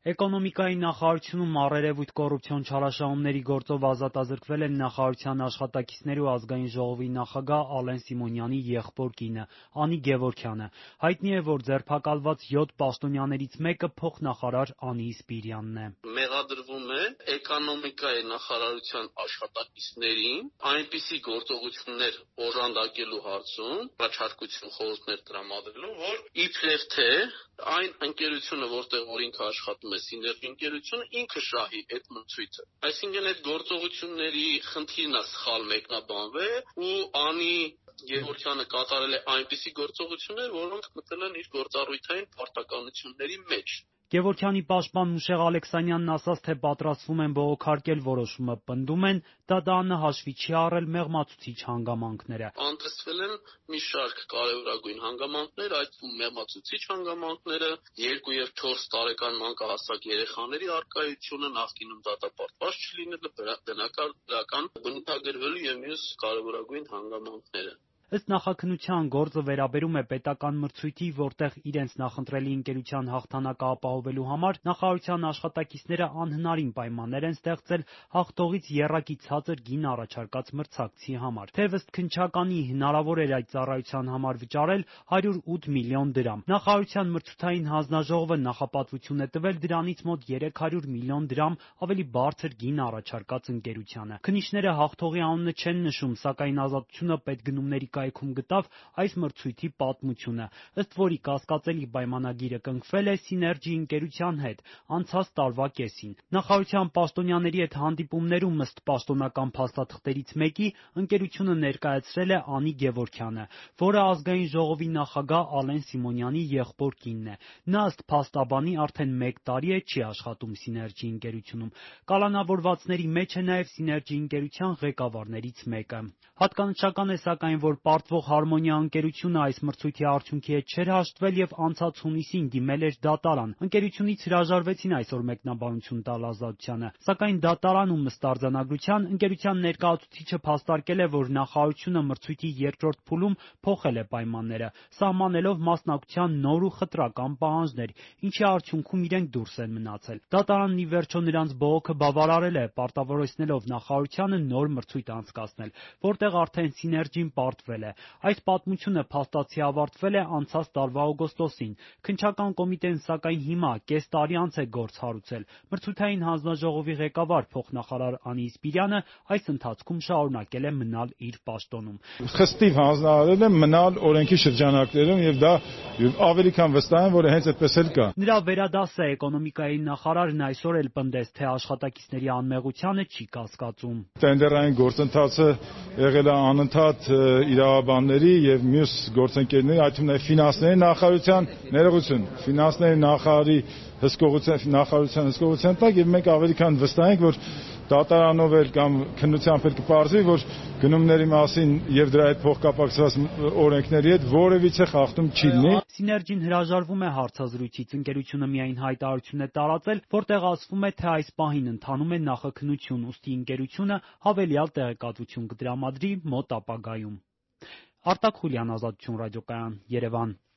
Էկոնոմիկայի նախարարությունում առերևույթ կոռուպցիոն չարաշահումների գործով ազատազրկվել են նախարարության աշխատակիցների ու Ազգային ժողովի նախագահ Ալեն Սիմոնյանի եղբոր կինը՝ Անի Գևորգյանը։ Հայտնի է, որ ձերբակալված 7 պաշտոնյաներից մեկը փոխնախարար Անի Սպիրյանն է։ Մեղադրվում է էկոնոմիկայի նախարարության աշխատակիցներին այնպիսի գործողություններ օժանդակելու հարցում առաջարկություն խորհուրդներ տրամադրելու, որ իբրև թե այն ընկերությունը, որտեղ որ ինքը աշխատում է, Սիներգի ընկերությունը, ինքը շահի այդ մրցույթը։ Այսինքն այդ գործողությունների խնդիրն է սխալ մեկնաբանվել ու Անի Գևորգյանը կատարել է այնպիսի գործողություններ, որոնք մտել են իր գործառույթային պարտականությունների մեջ։ Գևորգյանի պաշտպան Մուշեղ Ալեքսանյանն ասաց, թե պատրաստվում են բողոքարկել որոշումը, պնդում են, դատարանը հաշվի չի առել մեղմացուցիչ հանգամանքները։ Անտեսվել են մի շարք կարևորագույն հանգամանքներ, այդ թվում մեղմացուցիչ հանգամանքները, 2 եւ 4 տարեկան մանկահասակ երեխաների առկայությունը, նախկինում դատապարտված չլինելը, բնակարան բնութագրվելու եւ մյուս կարևորագույն հանգամանքները։ Ըստ նախաքննության գործը վերաբերում է պետական մրցույթի, որտեղ իրենց նախընտրելի ընկերության հաղթանակը ապահովելու համար նախարարության աշխատակիցները անհնարին պայմաններ են ստեղծել հաղթողից եռակի ցածր գին առաջարկած մրցակցի համար։ Թեև ըստ քննչականի հնարավոր էր այդ ծառայության համար վճարել 108 միլիոն դրամ։ Նախարարության մրցութային հանձնաժողովը նախապատվություն է տվել դրանից մոտ 300 միլիոն դրամ ավելի բարձր գին առաջարկած ընկերությանը։ Քննիչները հաղթողի անունը չեն նշում, սակայն Ազատությունը պետգնումների կայքում գտավ այս մրցույթի պատմությունը, ըստ որի կասկածելի պայմանագիրը կնքվել է Սիներգի ընկերության հետ անցած տարվա կեսին։ Նախարարության պաշտոնյաների հետ հանդիպումներում ըստ պաշտոնական փաստաթղթերից մեկի ընկերությունը ներկայացրել է Անի Գևորգյանը, որը Ազգային ժողովի նախագահ Ալեն Սիմոնյանի եղբոր կինն է։ Նա ըստ փաստաբանի արդեն 1 տարի է չի աշխատում Սիներգի ընկերությունում։ Կալանավորվածների մեջ է նաև Սիներգի ընկերության ղեկավարներից մեկը։ Հատկանշական է սակայն, որ պարտվող Հարմոնիա ընկերությունը այս մրցույթի արդյունքի հետ չէր հաշտվել եւ անցած հունիսին դիմել էր դատարան։ Ընկերությունից հրաժարվեցին այսօր մեկնաբանություն տալ Ազատությանը, սակայն դատարանում ըստ արձանագրության ընկերության ներկայացուցիչը փաստարկել է, որ նախարարությունը մրցույթի երկրորդ փուլում փոխել է պայմանները, սահմանելով մասնակցության նոր ու խտրական պահանջներ, ինչի արդյունքում իրենք դուրս են մնացել։ Դատարանն ի վերջո նրանց բողոքը բավարարել է, պարտավորեցնելով նախարարությանը նոր մրցույթ անցկացնել, որտեղ արդեն Սիներգին պարտվել է։ Այս պատմությունը փաստացի ավարտվել է անցած տարվա օգոստոսին։ Քննչական կոմիտեն սակայն հիմա կես տարի անց է գործ հարուցել։ Մրցութային հանձնաժողովի ղեկավար փոխնախարար Անի Սպիրյանը այս ընթացքում շարունակել է մնալ իր պաշտոնում։ Խստիվ հանձնարարել է մնալ օրենքի շրջանակներում եւ դա ավելի քան վստահ եմ, որ հենց այդպես էլ կա։ Նրա վերադասը էկոնոմիկայի նախարարն այսօր էլ պնդեց, թե աշխատակիցների անմեղությանը չի կասկածում։ Տենդերային գործընթացը եղել է անընդհատ իրավաբանների եւ մյուս գործընկերների, այդ թվում նաեւ ֆինանսների նախարարության ներողություն, ֆինանսների նախարարի նախարարության հսկողության տակ եւ մենք ավելի քան վստահ ենք, որ դատարանով էլ կամ քննությամբ էլ կպարզվի, որ գնումների մասին եւ դրա հետ փոխկապակցված օրենքների հետ որևիցե խախտում չի լինի։ Սիներգին հրաժարվում է հարցազրույցից, ընկերությունը միայն հայտարարություն է տարածել, որտեղ ասվում է, թե այս պահին ընթանում է նախաքննություն, ուստի ընկերությունը հավելյալ տեղեկատվություն կտրամադրի մոտ ապագայում։ Արտակ Խուլյան, Ազատություն ռադիոկայան, Երևան։